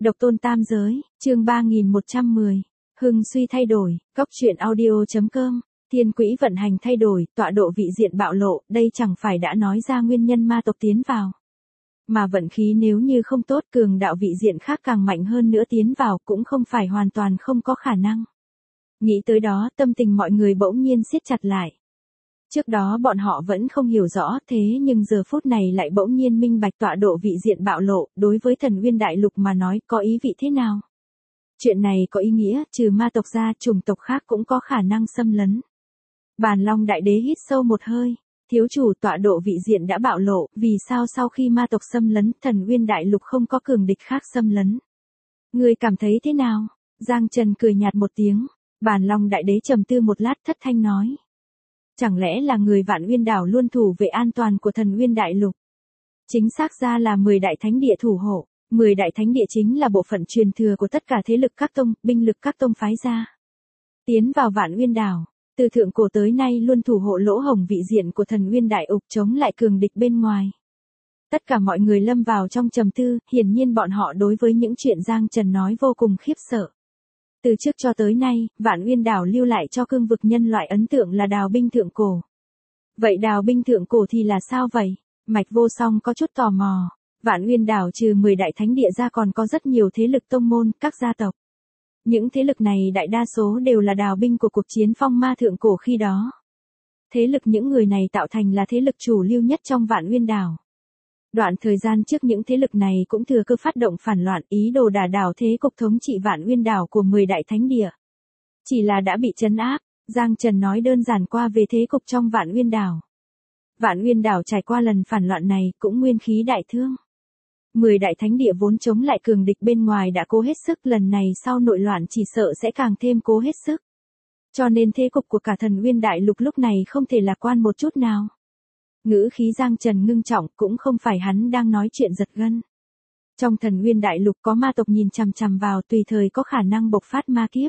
Độc tôn tam giới, chương 3110. Hưng suy thay đổi, góc truyện audio.com. Thiên quỹ vận hành thay đổi, tọa độ vị diện bạo lộ, đây chẳng phải đã nói ra nguyên nhân ma tộc tiến vào. Mà vận khí nếu như không tốt, cường đạo vị diện khác càng mạnh hơn nữa tiến vào cũng không phải hoàn toàn không có khả năng. Nghĩ tới đó, tâm tình mọi người bỗng nhiên siết chặt lại. Trước đó bọn họ vẫn không hiểu rõ, thế nhưng giờ phút này lại bỗng nhiên minh bạch tọa độ vị diện bạo lộ, đối với Thần Nguyên Đại Lục mà nói có ý vị thế nào. Chuyện này có ý nghĩa, trừ ma tộc ra, chủng tộc khác cũng có khả năng xâm lấn. Bàn Long Đại Đế hít sâu một hơi, thiếu chủ tọa độ vị diện đã bạo lộ, vì sao sau khi ma tộc xâm lấn, Thần Nguyên Đại Lục không có cường địch khác xâm lấn. Ngươi cảm thấy thế nào? Giang Trần cười nhạt một tiếng, Bàn Long Đại Đế trầm tư một lát thất thanh nói. Chẳng lẽ là người Vạn Uyên Đảo luôn thủ vệ an toàn của Thần Nguyên Đại Lục? Chính xác ra là 10 đại thánh địa thủ hộ, 10 đại thánh địa chính là bộ phận truyền thừa của tất cả thế lực các tông, binh lực các tông phái ra. Tiến vào Vạn Uyên Đảo, từ thượng cổ tới nay luôn thủ hộ lỗ hổng vị diện của Thần Nguyên Đại Lục chống lại cường địch bên ngoài. Tất cả mọi người lâm vào trong trầm tư, hiển nhiên bọn họ đối với những chuyện Giang Trần nói vô cùng khiếp sợ. Từ trước cho tới nay, Vạn Uyên Đảo lưu lại cho cương vực nhân loại ấn tượng là đào binh thượng cổ. Vậy đào binh thượng cổ thì là sao vậy? Mạch Vô Song có chút tò mò. Vạn Uyên Đảo trừ 10 đại thánh địa ra còn có rất nhiều thế lực tông môn, các gia tộc. Những thế lực này đại đa số đều là đào binh của cuộc chiến phong ma thượng cổ khi đó. Thế lực những người này tạo thành là thế lực chủ lưu nhất trong Vạn Uyên Đảo. Đoạn thời gian trước những thế lực này cũng thừa cơ phát động phản loạn, ý đồ đả đảo thế cục thống trị Vạn Uyên Đảo của 10 đại thánh địa. Chỉ là đã bị trấn áp, Giang Trần nói đơn giản qua về thế cục trong Vạn Uyên Đảo. Vạn Uyên Đảo trải qua lần phản loạn này cũng nguyên khí đại thương. 10 đại thánh địa vốn chống lại cường địch bên ngoài đã cố hết sức, lần này sau nội loạn chỉ sợ sẽ càng thêm cố hết sức. Cho nên thế cục của cả Thần Nguyên Đại Lục lúc này không thể lạc quan một chút nào. Ngữ khí Giang Trần ngưng trọng, cũng không phải hắn đang nói chuyện giật gân. Trong Thần Nguyên Đại Lục có ma tộc nhìn chằm chằm vào, tùy thời có khả năng bộc phát ma kiếp.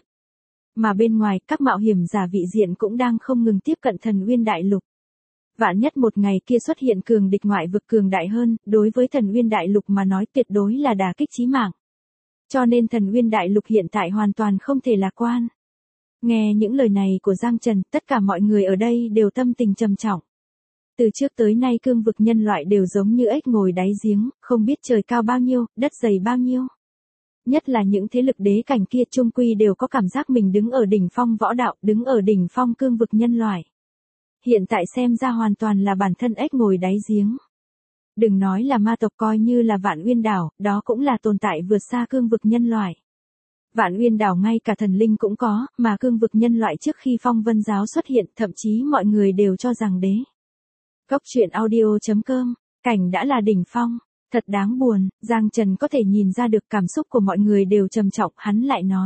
Mà bên ngoài, các mạo hiểm giả vị diện cũng đang không ngừng tiếp cận Thần Nguyên Đại Lục. Vạn nhất một ngày kia xuất hiện cường địch ngoại vực cường đại hơn, đối với Thần Nguyên Đại Lục mà nói tuyệt đối là đả kích chí mạng. Cho nên Thần Nguyên Đại Lục hiện tại hoàn toàn không thể lạc quan. Nghe những lời này của Giang Trần, tất cả mọi người ở đây đều tâm tình trầm trọng. Từ trước tới nay cương vực nhân loại đều giống như ếch ngồi đáy giếng, không biết trời cao bao nhiêu, đất dày bao nhiêu. Nhất là những thế lực đế cảnh kia chung quy đều có cảm giác mình đứng ở đỉnh phong võ đạo, đứng ở đỉnh phong cương vực nhân loại. Hiện tại xem ra hoàn toàn là bản thân ếch ngồi đáy giếng. Đừng nói là ma tộc, coi như là Vạn Uyên Đảo, đó cũng là tồn tại vượt xa cương vực nhân loại. Vạn Uyên Đảo ngay cả thần linh cũng có, mà cương vực nhân loại trước khi Phong Vân Giáo xuất hiện, thậm chí mọi người đều cho rằng đế. Góc truyện audio.com, cảnh đã là đỉnh phong, thật đáng buồn, Giang Trần có thể nhìn ra được cảm xúc của mọi người đều trầm trọng, hắn lại nói.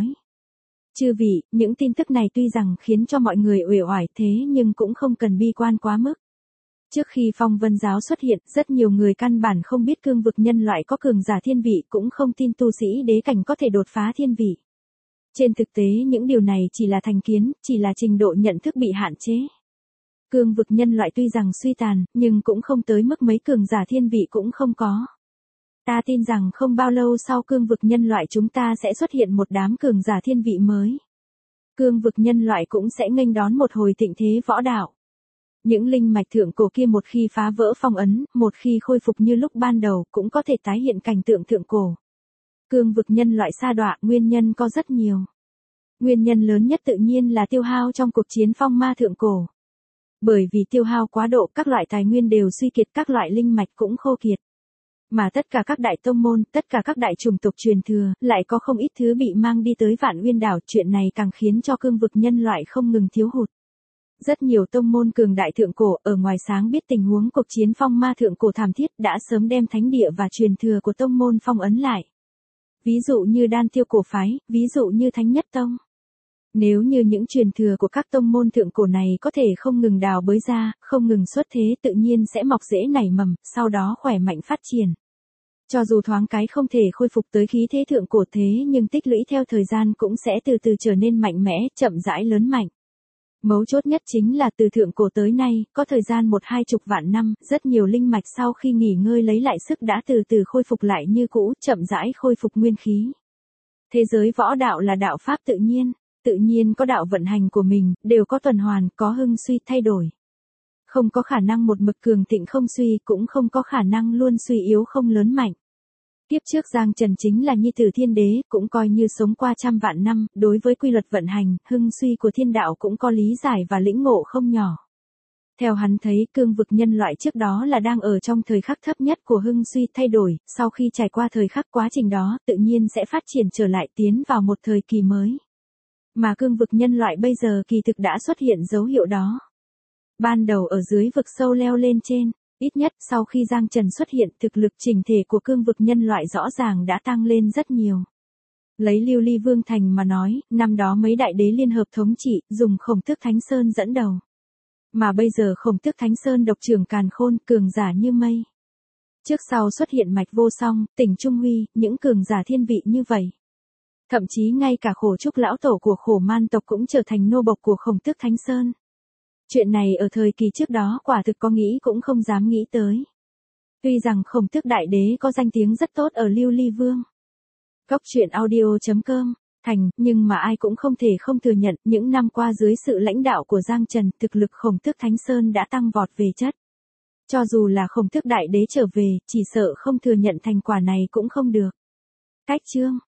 Chư vị, những tin tức này tuy rằng khiến cho mọi người uể oải thế nhưng cũng không cần bi quan quá mức. Trước khi Phong Vân Giáo xuất hiện, rất nhiều người căn bản không biết cương vực nhân loại có cường giả thiên vị, cũng không tin tu sĩ đế cảnh có thể đột phá thiên vị. Trên thực tế những điều này chỉ là thành kiến, chỉ là trình độ nhận thức bị hạn chế. Cương vực nhân loại tuy rằng suy tàn, nhưng cũng không tới mức mấy cường giả thiên vị cũng không có. Ta tin rằng không bao lâu sau cương vực nhân loại chúng ta sẽ xuất hiện một đám cường giả thiên vị mới. Cương vực nhân loại cũng sẽ nghênh đón một hồi thịnh thế võ đạo. Những linh mạch thượng cổ kia một khi phá vỡ phong ấn, một khi khôi phục như lúc ban đầu cũng có thể tái hiện cảnh tượng thượng cổ. Cương vực nhân loại sa đọa, nguyên nhân có rất nhiều. Nguyên nhân lớn nhất tự nhiên là tiêu hao trong cuộc chiến phong ma thượng cổ. Bởi vì tiêu hao quá độ, các loại tài nguyên đều suy kiệt, các loại linh mạch cũng khô kiệt. Mà tất cả các đại tông môn, tất cả các đại chủng tộc truyền thừa, lại có không ít thứ bị mang đi tới Vạn Uyên Đảo, chuyện này càng khiến cho cương vực nhân loại không ngừng thiếu hụt. Rất nhiều tông môn cường đại thượng cổ ở ngoài sáng biết tình huống cuộc chiến phong ma thượng cổ thảm thiết đã sớm đem thánh địa và truyền thừa của tông môn phong ấn lại. Ví dụ như Đan Tiêu cổ phái, ví dụ như Thánh Nhất Tông. Nếu như những truyền thừa của các tông môn thượng cổ này có thể không ngừng đào bới ra, không ngừng xuất thế tự nhiên sẽ mọc rễ nảy mầm, sau đó khỏe mạnh phát triển. Cho dù thoáng cái không thể khôi phục tới khí thế thượng cổ thế nhưng tích lũy theo thời gian cũng sẽ từ từ trở nên mạnh mẽ, chậm rãi lớn mạnh. Mấu chốt nhất chính là từ thượng cổ tới nay, có thời gian 1-20 vạn năm, rất nhiều linh mạch sau khi nghỉ ngơi lấy lại sức đã từ từ khôi phục lại như cũ, chậm rãi khôi phục nguyên khí. Thế giới võ đạo là đạo pháp tự nhiên có đạo vận hành của mình, đều có tuần hoàn, có hưng suy thay đổi. Không có khả năng một mực cường thịnh không suy, cũng không có khả năng luôn suy yếu không lớn mạnh. Kiếp trước Giang Trần chính là nhi tử thiên đế, cũng coi như sống qua trăm vạn năm, đối với quy luật vận hành, hưng suy của thiên đạo cũng có lý giải và lĩnh ngộ không nhỏ. Theo hắn thấy, cương vực nhân loại trước đó là đang ở trong thời khắc thấp nhất của hưng suy thay đổi, sau khi trải qua thời khắc quá trình đó, tự nhiên sẽ phát triển trở lại tiến vào một thời kỳ mới. Mà cương vực nhân loại bây giờ kỳ thực đã xuất hiện dấu hiệu đó. Ban đầu ở dưới vực sâu leo lên trên, ít nhất sau khi Giang Trần xuất hiện, thực lực chỉnh thể của cương vực nhân loại rõ ràng đã tăng lên rất nhiều. Lấy Lưu Ly Vương Thành mà nói, năm đó mấy đại đế liên hợp thống trị, dùng Khổng Tước Thánh Sơn dẫn đầu. Mà bây giờ Khổng Tước Thánh Sơn độc trưởng càn khôn, cường giả như mây. Trước sau xuất hiện Mạch Vô Song, Tỉnh Trung Huy, những cường giả thiên vị như vậy. Thậm chí ngay cả Khổ Trúc lão tổ của Khổ Man tộc cũng trở thành nô bộc của Khổng Tước Thánh Sơn. Chuyện này ở thời kỳ trước đó quả thực có nghĩ cũng không dám nghĩ tới. Tuy rằng Khổng Tước Đại Đế có danh tiếng rất tốt ở Lưu Ly Vương. Góc truyện audio.com, nhưng mà ai cũng không thể không thừa nhận, những năm qua dưới sự lãnh đạo của Giang Trần, thực lực Khổng Tước Thánh Sơn đã tăng vọt về chất. Cho dù là Khổng Tước Đại Đế trở về, chỉ sợ không thừa nhận thành quả này cũng không được. Cách chương